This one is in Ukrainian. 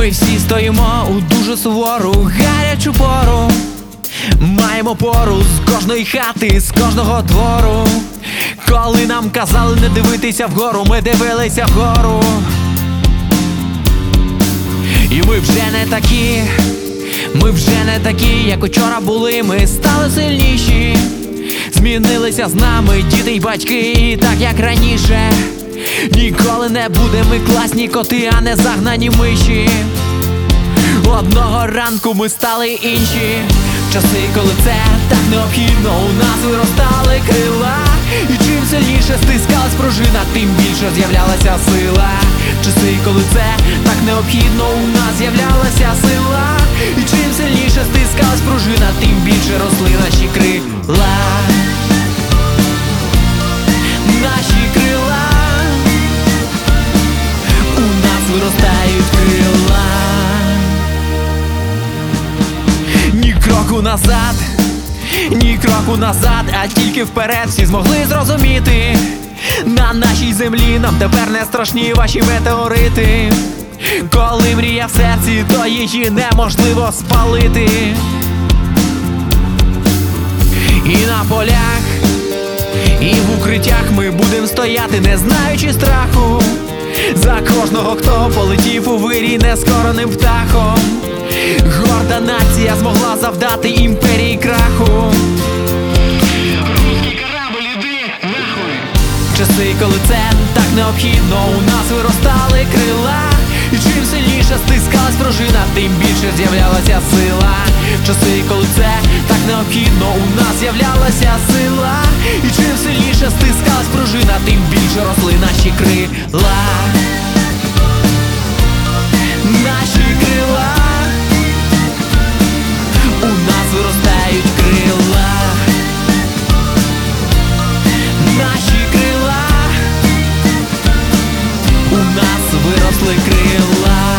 Ми всі стоїмо у дуже сувору, гарячу пору. Маємо пору з кожної хати, з кожного двору. Коли нам казали не дивитися вгору, ми дивилися вгору. І ми вже не такі, як учора були. Ми стали сильніші. Змінилися з нами діти й батьки, і так як раніше. Ніколи не будемо ми класні коти, а не загнані миші. Одного ранку ми стали інші. Часи, коли це так необхідно, у нас виростали крила. І чим сильніше стискалась пружина, тим більше з'являлася сила. Часи, коли це так необхідно, у нас з'являлася сила. І чим сильніше стискалась пружина, тим більше росли наші крила. Наші крила. У нас виростають крила. Ні кроку назад, а тільки вперед. Всі змогли зрозуміти, на нашій землі нам тепер не страшні ваші метеорити. Коли мрія в серці, то її неможливо спалити. І на полях, і в укриттях ми будем стояти, не знаючи страху. За кожного, хто полетів у вирій нескороним птахом. Горда нація змогла завдати імперії краху. Русский корабль, іди нахуй. Часи, коли це так необхідно, у нас виростали крила. І чим сильніше стискалась пружина, тим більше з'являлася сила. Часи, коли це так необхідно, у нас з'являлася сила. І чим сильніше стискалась пружина, тим більше росли наші крила. Наші крила. У нас виростають крила. Наші крила. У нас виросли крила.